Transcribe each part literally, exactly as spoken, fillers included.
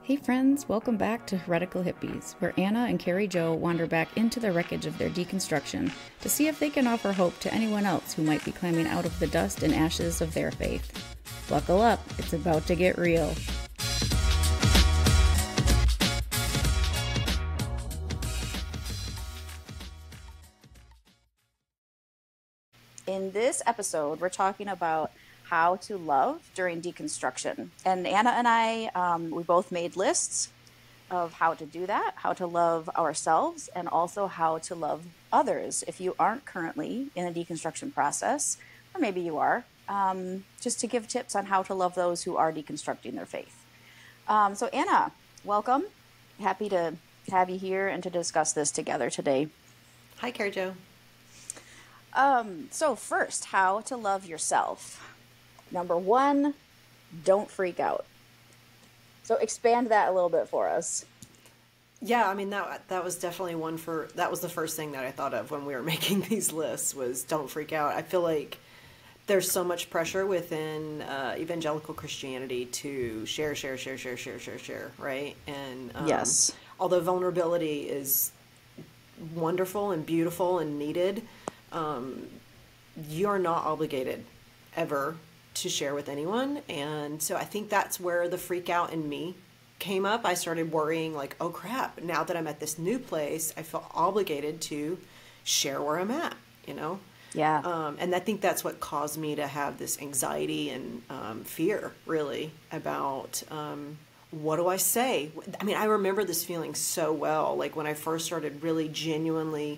Hey friends, welcome back to Heretical Hippies, where Anna and Carrie Jo wander back into the wreckage of their deconstruction to see if they can offer hope to anyone else who might be climbing out of the dust and ashes of their faith. Buckle up, it's about to get real. In this episode, we're talking about how to love during deconstruction. And Anna and I, um, we both made lists of how to do that, how to love ourselves, and also how to love others. If you aren't currently in a deconstruction process, or maybe you are, um, just to give tips on how to love those who are deconstructing their faith. Um, so Anna, welcome. Happy to have you here and to discuss this together today. Hi, Carrie Jo. Um, so first, how to love yourself. Number one, don't freak out. So expand that a little bit for us. Yeah, I mean, that that was definitely one for, that was the first thing that I thought of when we were making these lists was don't freak out. I feel like there's so much pressure within uh, evangelical Christianity to share, share, share, share, share, share, share, right? And um, Yes. although vulnerability is wonderful and beautiful and needed, um, you're not obligated ever to share with anyone. And so I think that's where the freak out in me came up. I started worrying like, oh crap, now that I'm at this new place, I feel obligated to share where I'm at, you know? Yeah. Um, and I think that's what caused me to have this anxiety and um, fear really about um, what do I say? I mean, I remember this feeling so well, like when I first started really genuinely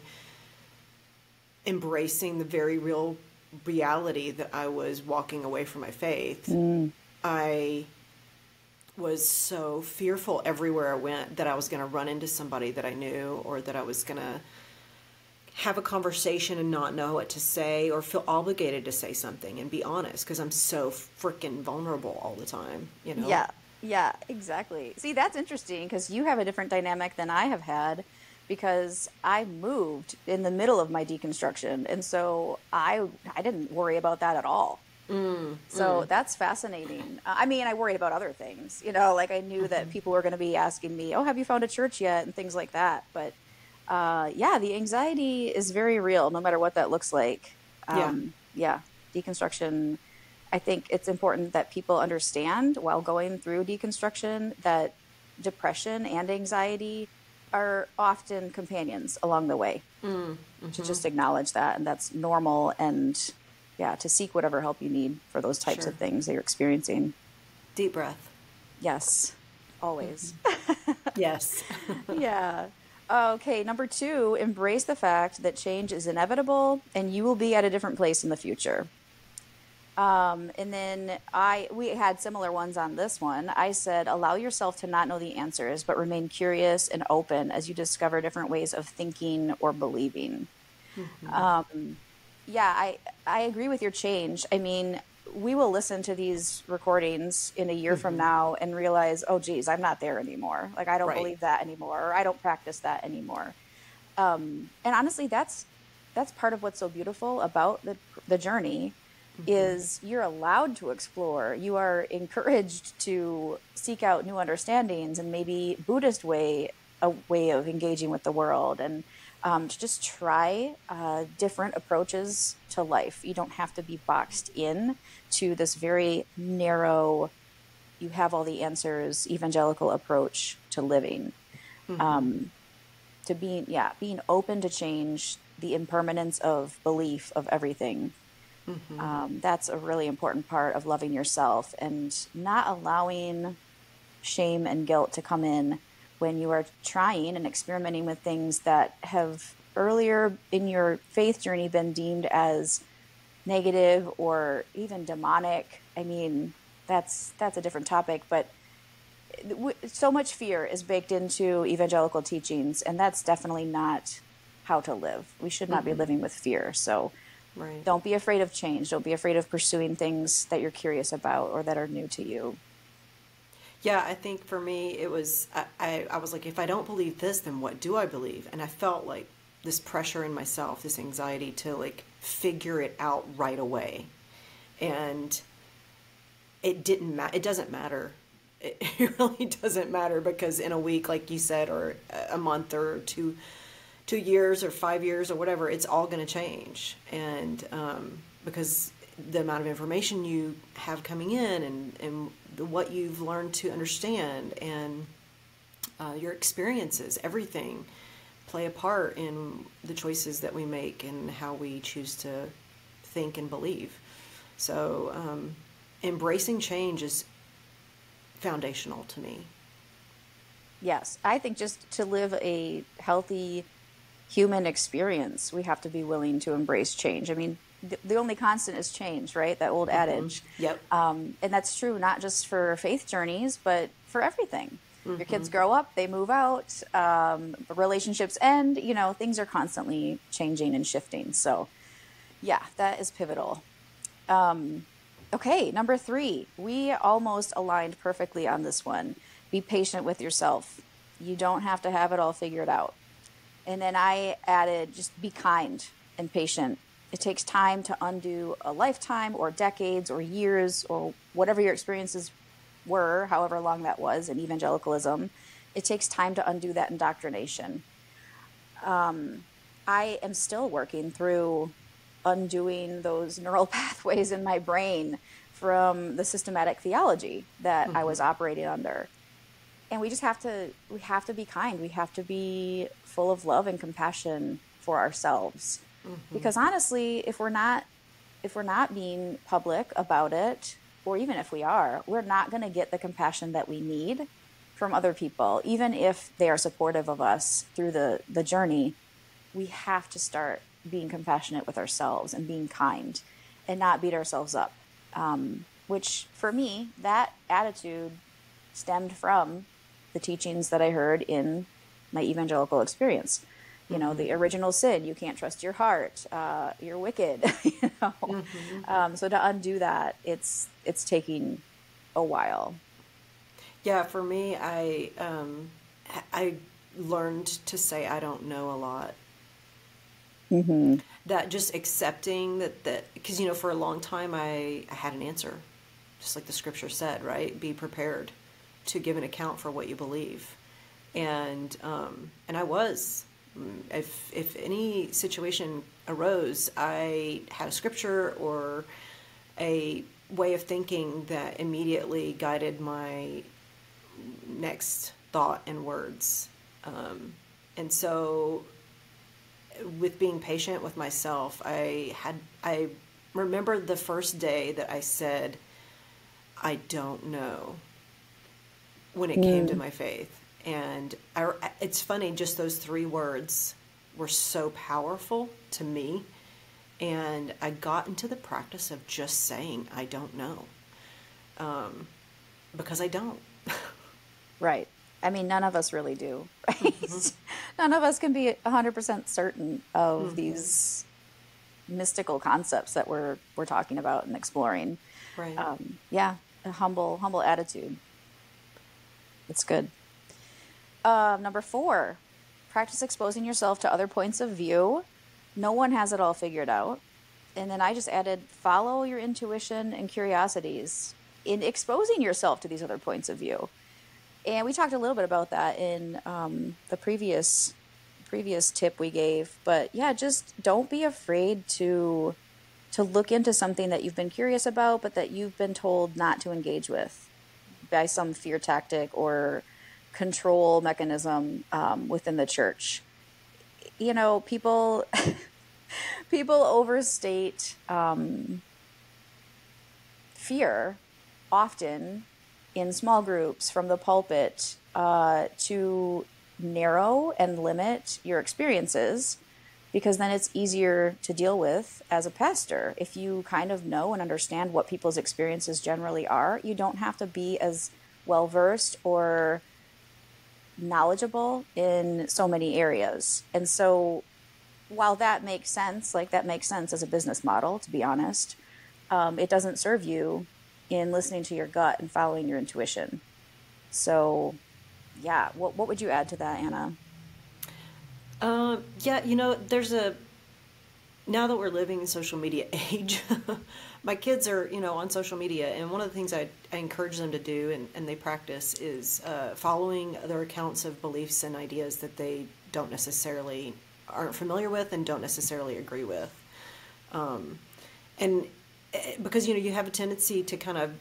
embracing the very real reality that I was walking away from my faith. Mm. I was so fearful everywhere I went that I was going to run into somebody that I knew, or that I was going to have a conversation and not know what to say, or feel obligated to say something and be honest, because I'm so freaking vulnerable all the time, you know? Yeah. Yeah, exactly. See, that's interesting because you have a different dynamic than I have had, because I moved in the middle of my deconstruction. And so I I didn't worry about that at all. Mm, so mm. That's fascinating. Uh, I mean, I worried about other things, you know, like I knew mm-hmm. that people were going to be asking me, oh, have you found a church yet? And things like that. But uh, yeah, the anxiety is very real, no matter what that looks like. Um, yeah. yeah, deconstruction. I think it's important that people understand while going through deconstruction that depression and anxiety are often companions along the way. Mm, mm-hmm. To just acknowledge that, and that's normal, and yeah, to seek whatever help you need for those types sure. of things that you're experiencing. Deep breath. Yes, always. Mm-hmm. Yes. Yeah. Okay, number two, embrace the fact that change is inevitable and you will be at a different place in the future. Um, and then I, we had similar ones on this one. I said, allow yourself to not know the answers, but remain curious and open as you discover different ways of thinking or believing. Mm-hmm. Um, yeah, I, I agree with your change. I mean, we will listen to these recordings in a year mm-hmm. from now and realize, oh geez, I'm not there anymore. Like, I don't right. believe that anymore, or I don't practice that anymore. Um, and honestly, that's, that's part of what's so beautiful about the, the journey. Mm-hmm. Is you're allowed to explore. You are encouraged to seek out new understandings and maybe Buddhist way, a way of engaging with the world, and um, to just try uh, different approaches to life. You don't have to be boxed in to this very narrow, you have all the answers, evangelical approach to living. Mm-hmm. Um, to being, yeah, being open to change, the impermanence of belief of everything. Mm-hmm. Um, that's a really important part of loving yourself, and not allowing shame and guilt to come in when you are trying and experimenting with things that have earlier in your faith journey been deemed as negative or even demonic. I mean, that's that's a different topic, but so much fear is baked into evangelical teachings, and that's definitely not how to live. We should not mm-hmm. be living with fear. So right. Don't be afraid of change. Don't be afraid of pursuing things that you're curious about or that are new to you. Yeah, I think for me, it was, I, I, I was like, if I don't believe this, then what do I believe? And I felt like this pressure in myself, this anxiety to like figure it out right away. And it didn't matter. It doesn't matter it, it really doesn't matter, because in a week, like you said, or a month or two, two years or five years or whatever, it's all going to change. And um, because the amount of information you have coming in, and, and the, what you've learned to understand, and uh, your experiences, everything play a part in the choices that we make and how we choose to think and believe. So um, embracing change is foundational to me. Yes, I think just to live a healthy human experience, we have to be willing to embrace change. I mean, the, the only constant is change, right? That old adage. Mm-hmm. Yep. Um, and that's true not just for faith journeys, but for everything. Mm-hmm. Your kids grow up, they move out, um, relationships end, you know, things are constantly changing and shifting. So yeah, that is pivotal. Um, okay, number three, we almost aligned perfectly on this one. Be patient with yourself. You don't have to have it all figured out. And then I added, just be kind and patient. It takes time to undo a lifetime or decades or years or whatever your experiences were, however long that was in evangelicalism. It takes time to undo that indoctrination. Um, I am still working through undoing those neural pathways in my brain from the systematic theology that mm-hmm. I was operating under. And we just have to, we have to be kind. We have to be full of love and compassion for ourselves. Mm-hmm. Because honestly, if we're not, if we're not being public about it, or even if we are, we're not going to get the compassion that we need from other people. Even if they are supportive of us through the, the journey, we have to start being compassionate with ourselves and being kind and not beat ourselves up. Um, which for me, that attitude stemmed from the teachings that I heard in my evangelical experience. You know, mm-hmm. the original sin, you can't trust your heart, uh, you're wicked, you know. Mm-hmm. Um, so to undo that, it's it's taking a while. Yeah, for me, I um, I learned to say I don't know a lot. Mm-hmm. That just accepting that, that, because, you know, for a long time I, I had an answer, just like the scripture said, right? Be prepared to give an account for what you believe. And um, and I was. If if any situation arose, I had a scripture or a way of thinking that immediately guided my next thought and words. Um, and so with being patient with myself, I had I remember the first day that I said, I don't know, when it mm. came to my faith. And I, it's funny, just those three words were so powerful to me. And I got into the practice of just saying, I don't know. Um, because I don't. Right. I mean, none of us really do, right? Mm-hmm. None of us can be one hundred percent certain of mm-hmm. these mystical concepts that we're we're talking about and exploring. Right. Um, yeah, a humble, humble attitude. It's good. Uh, number four, practice exposing yourself to other points of view. No one has it all figured out. And then I just added, follow your intuition and curiosities in exposing yourself to these other points of view. And we talked a little bit about that in um, the previous previous tip we gave. But yeah, just don't be afraid to to look into something that you've been curious about, but that you've been told not to engage with by some fear tactic or control mechanism um, within the church. You know, people people overstate um, fear often in small groups from the pulpit uh, to narrow and limit your experiences, because then it's easier to deal with as a pastor. If you kind of know and understand what people's experiences generally are, you don't have to be as well-versed or knowledgeable in so many areas. And so while that makes sense, like that makes sense as a business model, to be honest, um, it doesn't serve you in listening to your gut and following your intuition. So yeah, what what would you add to that, Anna? Um, yeah, you know, there's a, now that we're living in social media age, My kids are, you know, on social media, and one of the things I, I encourage them to do, and, and they practice, is uh, following their accounts of beliefs and ideas that they don't necessarily aren't familiar with and don't necessarily agree with. Um, and eh, because, you know, you have a tendency to kind of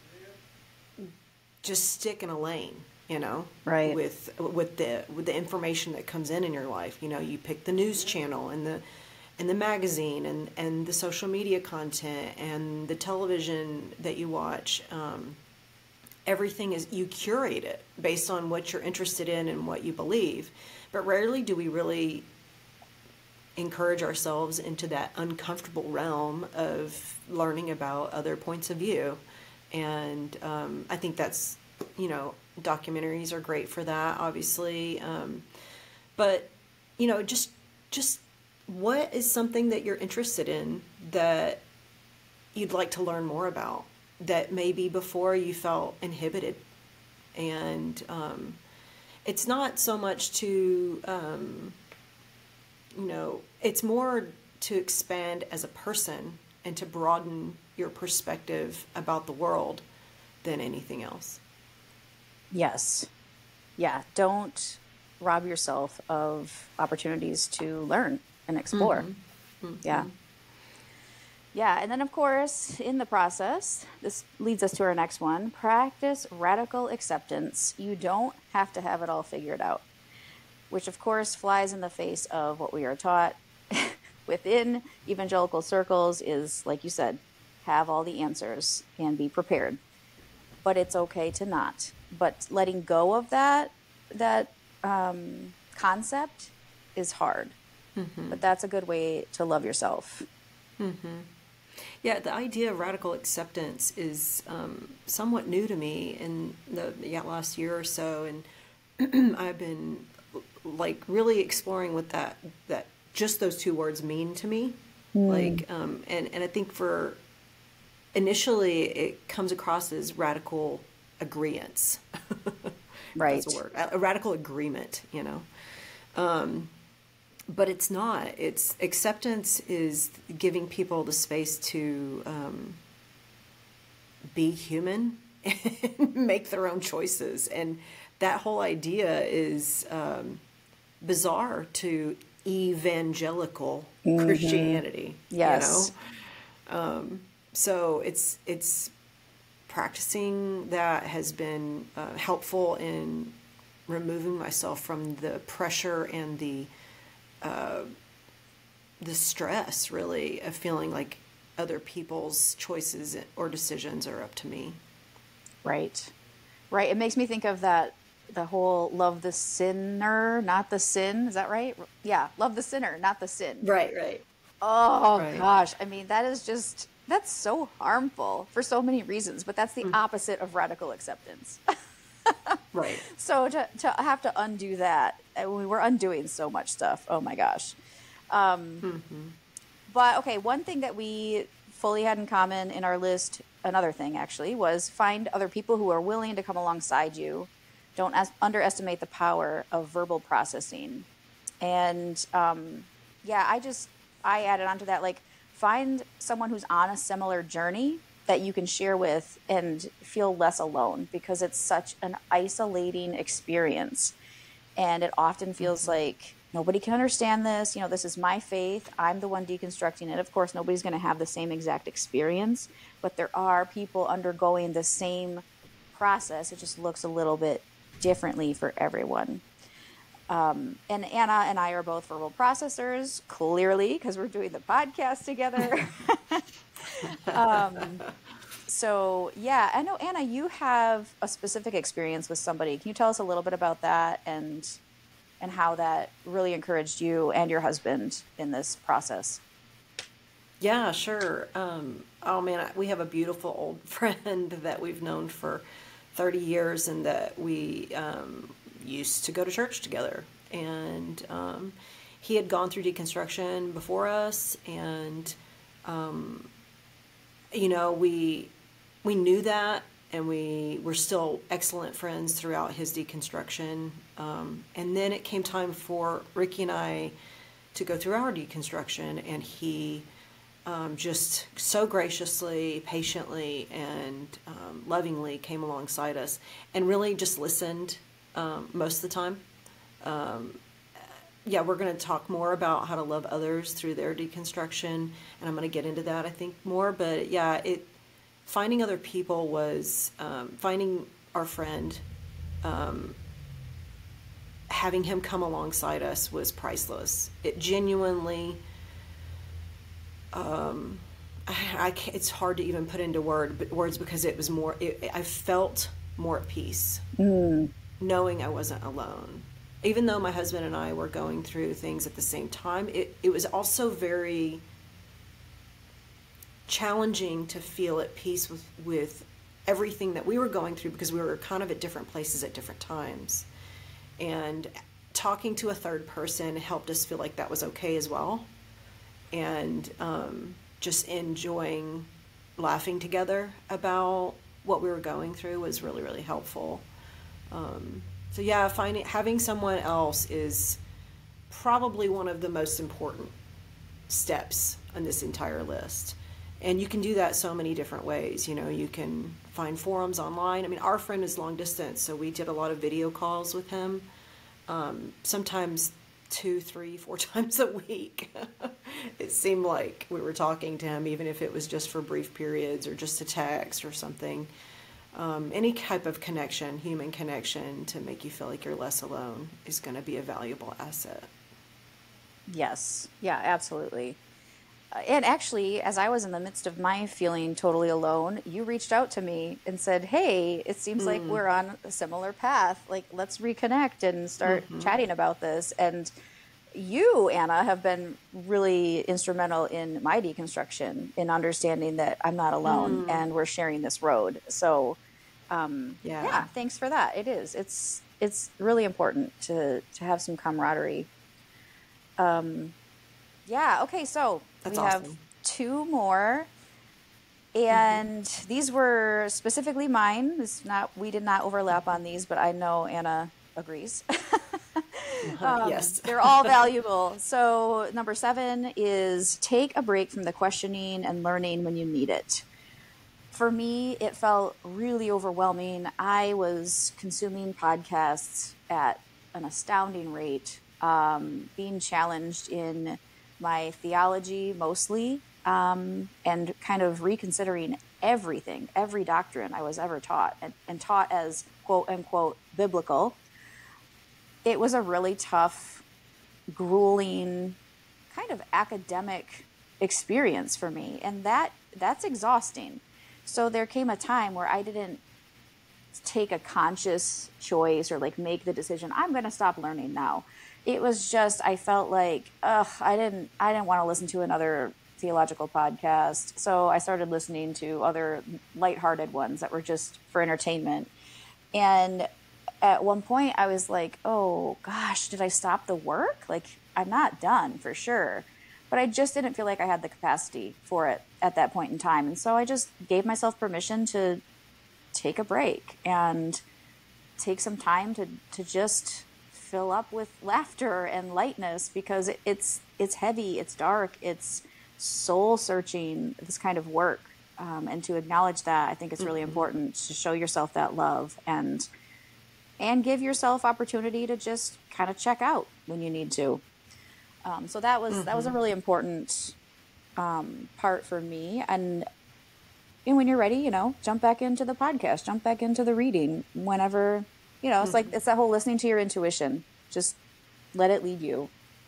just stick in a lane, you know, right, with with the with the information that comes in in your life. You know, you pick the news channel and the and the magazine and and the social media content and the television that you watch. Um, everything is, you curate it based on what you're interested in and what you believe, but rarely do we really encourage ourselves into that uncomfortable realm of learning about other points of view. And um, I think that's, you know, documentaries are great for that, obviously. Um, but, you know, just just what is something that you're interested in that you'd like to learn more about, that maybe before you felt inhibited? And um, it's not so much to, um, you know, it's more to expand as a person and to broaden your perspective about the world than anything else. yes, yeah. Don't rob yourself of opportunities to learn and explore. Mm-hmm. Mm-hmm. Yeah. Yeah, and then of course, in the process, this leads us to our next one: practice radical acceptance. You don't have to have it all figured out, which of course flies in the face of what we are taught within evangelical circles is, like you said, have all the answers and be prepared. But it's okay to not. But letting go of that that um, concept is hard. Mm-hmm. But that's a good way to love yourself. Mm-hmm. Yeah, the idea of radical acceptance is um, somewhat new to me in the yeah, last year or so, and I've been like really exploring what that that just those two words mean to me. Mm. Like, um, and and I think for initially it comes across as radical agreeance. Right. That's a word. A radical agreement, you know. Um, but it's not. It's acceptance is giving people the space to um, be human and make their own choices. And that whole idea is um, bizarre to evangelical mm-hmm. Christianity. Yes. You know? Um, so it's it's practicing that has been uh, helpful in removing myself from the pressure and the uh, the stress, really, of feeling like other people's choices or decisions are up to me. Right. Right. It makes me think of that, the whole love the sinner, not the sin. Is that right? Yeah. Love the sinner, not the sin. Right, right. Oh, right. gosh. I mean, that is just, that's so harmful for so many reasons, but that's the mm. opposite of radical acceptance. Right. So to, to have to undo that, I mean, we're undoing so much stuff. Oh my gosh. Um, mm-hmm. But okay, one thing that we fully had in common in our list, another thing actually, was find other people who are willing to come alongside you. Don't as- underestimate the power of verbal processing. And um, yeah, I just, I added onto that, like, find someone who's on a similar journey that you can share with and feel less alone, because it's such an isolating experience. And it often feels mm-hmm. like nobody can understand this. You know, this is my faith. I'm the one deconstructing it. Of course, nobody's going to have the same exact experience, but there are people undergoing the same process. It just looks a little bit differently for everyone. Um, and Anna and I are both verbal processors, clearly, because we're doing the podcast together. um, so, yeah, I know, Anna, you have a specific experience with somebody. Can you tell us a little bit about that and and how that really encouraged you and your husband in this process? Yeah, sure. Um, oh, man, we have a beautiful old friend that we've known for thirty years and that we um, used to go to church together. And um, he had gone through deconstruction before us, and um, you know, we we knew that, and we were still excellent friends throughout his deconstruction. Um, and then it came time for Ricky and I to go through our deconstruction, and he um, just so graciously, patiently, and um, lovingly came alongside us and really just listened um, most of the time. Um, yeah, we're going to talk more about how to love others through their deconstruction, and I'm going to get into that, I think, more. But yeah, it finding other people was um, finding our friend, um, having him come alongside us was priceless. It genuinely, um, I, I can't, it's hard to even put into word, but words because it was more, it, I felt more at peace, mm. knowing I wasn't alone. Even though my husband and I were going through things at the same time, it, it was also very challenging to feel at peace with, with everything that we were going through because we were kind of at different places at different times. And talking to a third person helped us feel like that was okay as well. And um, just enjoying laughing together about what we were going through was really, really helpful. Um, so yeah, finding having someone else is probably one of the most important steps on this entire list. And you can do that so many different ways. You know, you can find forums online. I mean, our friend is long distance, so we did a lot of video calls with him, um, sometimes two, three, four times a week. It seemed like we were talking to him, even if it was just for brief periods or just a text or something. Um, any type of connection, human connection, to make you feel like you're less alone is going to be a valuable asset. Yes. Yeah, absolutely. And actually, as I was in the midst of my feeling totally alone, you reached out to me and said, hey, it seems mm. like we're on a similar path. Like, let's reconnect and start mm-hmm. chatting about this. And you, Anna, have been really instrumental in my deconstruction, in understanding that I'm not alone mm. and we're sharing this road. So, um, yeah. yeah, thanks for that. It is. It's it's really important to, to have some camaraderie. Um, yeah, okay, so That's we awesome. have two more, and mm-hmm. these were specifically mine. It's not we did not overlap on these, but I know Anna agrees. um, yes, they're all valuable. So number seven is take a break from the questioning and learning when you need it. For me, it felt really overwhelming. I was consuming podcasts at an astounding rate, um, being challenged in my theology mostly, um, and kind of reconsidering everything, every doctrine I was ever taught, and, and taught as quote unquote biblical. It was a really tough, grueling, kind of academic experience for me, and that that's exhausting. So there came a time where I didn't take a conscious choice or like make the decision, I'm going to stop learning now. It was just, I felt like, ugh, I didn't, I didn't want to listen to another theological podcast. So I started listening to other lighthearted ones that were just for entertainment. And at one point I was like, oh gosh, did I stop the work? Like, I'm not done for sure. But I just didn't feel like I had the capacity for it at that point in time. And so I just gave myself permission to take a break and take some time to, to just fill up with laughter and lightness, because it, it's it's heavy, it's dark, it's soul searching, this kind of work. Um, and to acknowledge that, I think it's really mm-hmm. important to show yourself that love and and give yourself opportunity to just kind of check out when you need to. Um, so that was mm-hmm. that was a really important um, part for me. And, and when you're ready, you know, jump back into the podcast, jump back into the reading whenever, you know, it's mm-hmm. like, it's that whole listening to your intuition. Just let it lead you.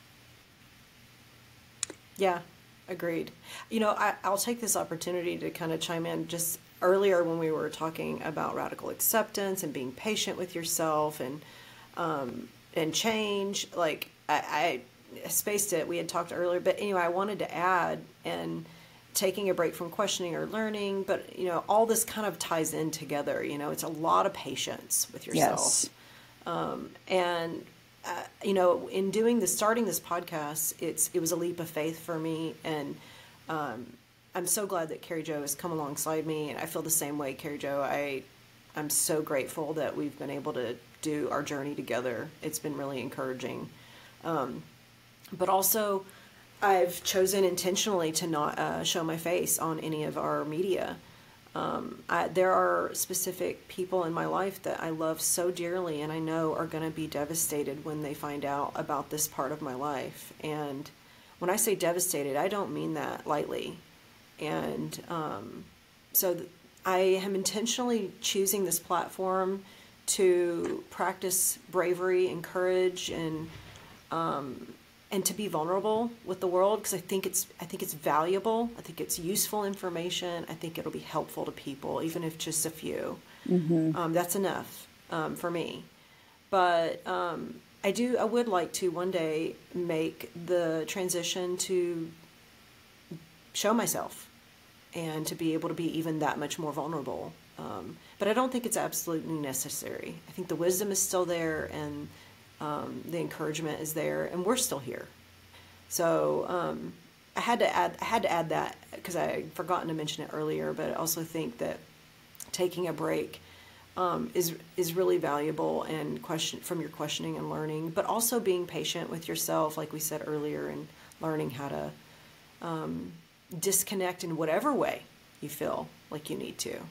Yeah, agreed. You know, I, I'll take this opportunity to kind of chime in. Just earlier when we were talking about radical acceptance and being patient with yourself and um, and change, like I, I spaced it. We had talked earlier, but anyway, I wanted to add and taking a break from questioning or learning, but you know, all this kind of ties in together. You know, it's a lot of patience with yourself. Yes. Um, and uh, you know, in doing this, starting this podcast, it's it was a leap of faith for me, and um, I'm so glad that Carrie Jo has come alongside me, and I feel the same way, Carrie Jo. I I'm so grateful that we've been able to do our journey together. It's been really encouraging. Um, but also, I've chosen intentionally to not uh, show my face on any of our media. Um, I, there are specific people in my life that I love so dearly and I know are going to be devastated when they find out about this part of my life. And when I say devastated, I don't mean that lightly. And um, so th- I am intentionally choosing this platform to practice bravery and courage and um, and to be vulnerable with the world, because I think it's I think it's valuable. I think it's useful information. I think it'll be helpful to people, even if just a few. Mm-hmm. Um, that's enough um, for me. But um, I do I would like to one day make the transition to show myself and to be able to be even that much more vulnerable. Um, but I don't think it's absolutely necessary. I think the wisdom is still there, and um, the encouragement is there, and we're still here. So um, I had to add I had to add that because I had forgotten to mention it earlier. But I also think that taking a break um, is is really valuable, and question from your questioning and learning, but also being patient with yourself, like we said earlier, and learning how to um, disconnect in whatever way you feel like you need to.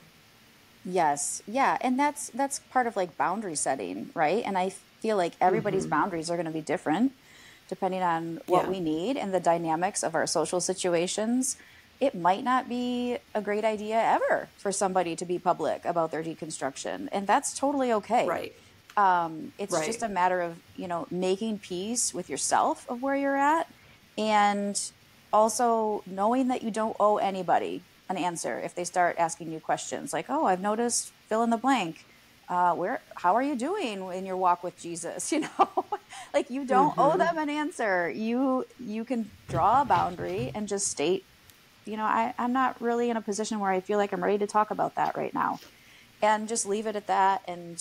Yes. Yeah. And that's, that's part of like boundary setting, right? And I feel like everybody's mm-hmm. boundaries are going to be different depending on what yeah. we need and the dynamics of our social situations. It might not be a great idea ever for somebody to be public about their deconstruction. And that's totally okay. Right. Um, it's right. just a matter of, you know, making peace with yourself of where you're at, and also knowing that you don't owe anybody an answer if they start asking you questions like, oh, I've noticed fill in the blank. Uh, where, how are you doing in your walk with Jesus? You know, like you don't mm-hmm. owe them an answer. You, you can draw a boundary and just state, you know, I, I'm not really in a position where I feel like I'm ready to talk about that right now, and just leave it at that. And,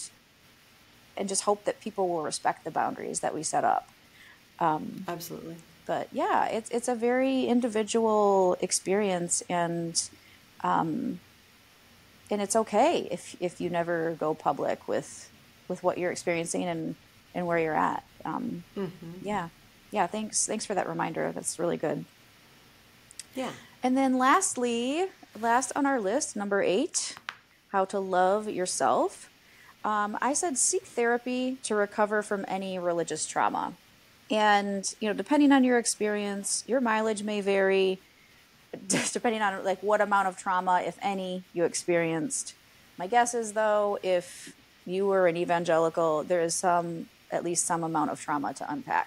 and just hope that people will respect the boundaries that we set up. Um, Absolutely. But yeah, it's it's a very individual experience, and um, and it's okay if if you never go public with with what you're experiencing and, and where you're at. Um, mm-hmm. Yeah, yeah. Thanks, thanks for that reminder. That's really good. Yeah. And then lastly, last on our list, number eight, how to love yourself. Um, I said seek therapy to recover from any religious trauma. And, you know, depending on your experience, your mileage may vary depending on like what amount of trauma, if any, you experienced. My guess is, though, if you were an evangelical, there is some, at least some amount of trauma to unpack.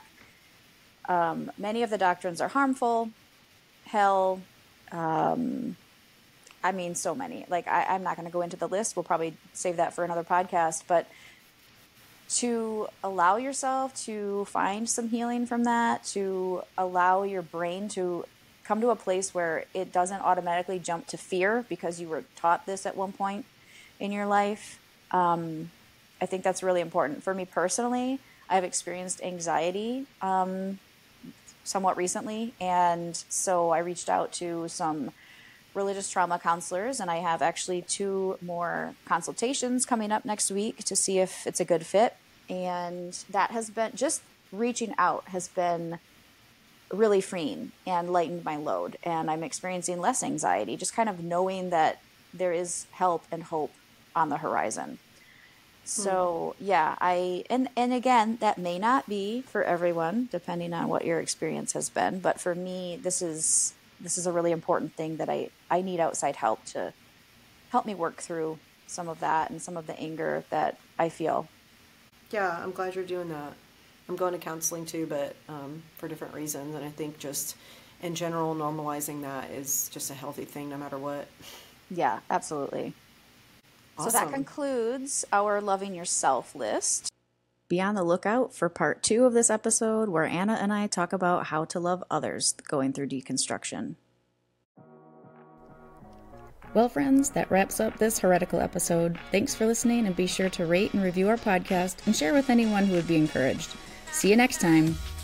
Um, many of the doctrines are harmful. Hell, um, I mean, so many. Like, I, I'm not going to go into the list. We'll probably save that for another podcast. But to allow yourself to find some healing from that, to allow your brain to come to a place where it doesn't automatically jump to fear because you were taught this at one point in your life. Um, I think that's really important. For me personally, I've experienced anxiety um, somewhat recently, and so I reached out to some religious trauma counselors, and I have actually two more consultations coming up next week to see if it's a good fit. And that has been, just reaching out has been really freeing and lightened my load. And I'm experiencing less anxiety, just kind of knowing that there is help and hope on the horizon. So yeah, I, and, and again, that may not be for everyone, depending on what your experience has been. But for me, this is, this is a really important thing that I, I need outside help to help me work through some of that and some of the anger that I feel. Yeah, I'm glad you're doing that. I'm going to counseling too, but um, for different reasons. And I think just in general, normalizing that is just a healthy thing no matter what. Yeah, absolutely. Awesome. So that concludes our Loving Yourself list. Be on the lookout for part two of this episode, where Anna and I talk about how to love others going through deconstruction. Well, friends, that wraps up this heretical episode. Thanks for listening, and be sure to rate and review our podcast and share with anyone who would be encouraged. See you next time.